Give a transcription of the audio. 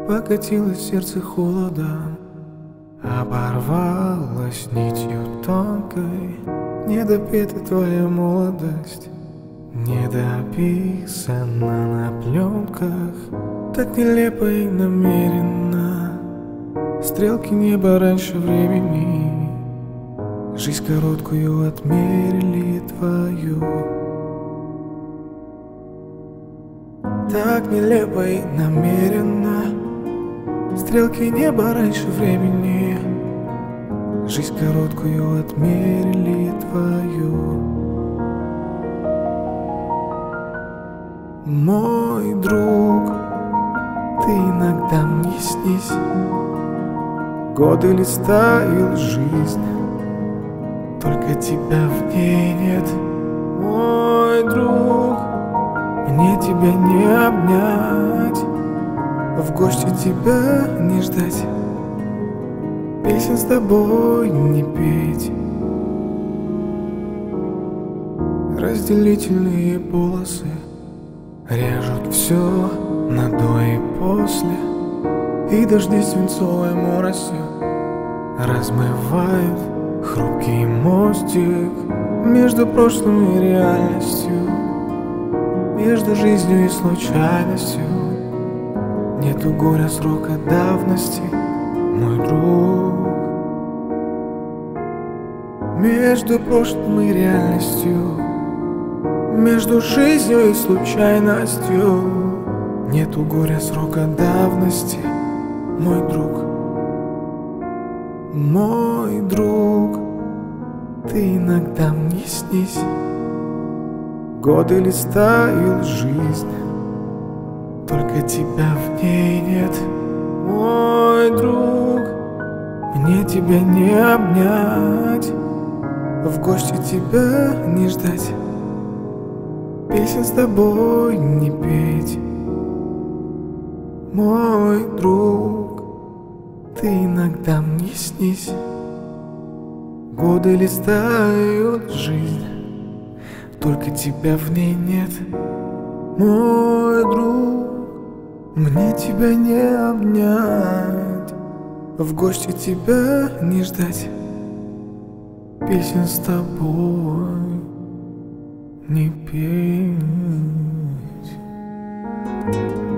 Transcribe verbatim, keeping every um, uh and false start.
покатилось сердце холодом, оборвалась нитью тонкой, недопета твоя молодость, недописана на пленках, так нелепо и намеренно. Стрелки неба раньше времени, жизнь короткую отмерили твою. Так нелепо и намеренно. Стрелки неба раньше времени, жизнь короткую отмерили твою. Мой друг, ты иногда мне снись. Годы листают жизнь, только тебя в ней нет. Мой друг, мне тебя не обнять, в гости тебя не ждать, песен с тобой не петь. Разделительные полосы режут все на до и после, и дожди свинцовой моросью размывают хрупкий мостик между прошлым и реальностью, между жизнью и случайностью. Нету горя срока давности, мой друг. Между прошлым и реальностью, между жизнью и случайностью, нету горя срока давности, мой друг. Мой друг, ты иногда мне снись. Годы листают жизнь, только тебя в ней нет. Мой друг, мне тебя не обнять, в гости тебя не ждать, песен с тобой не петь. Мой друг, ты иногда мне снись. Годы листают жизнь, только тебя в ней нет. Мой друг, мне тебя не обнять, в гости тебя не ждать, песен с тобой не петь.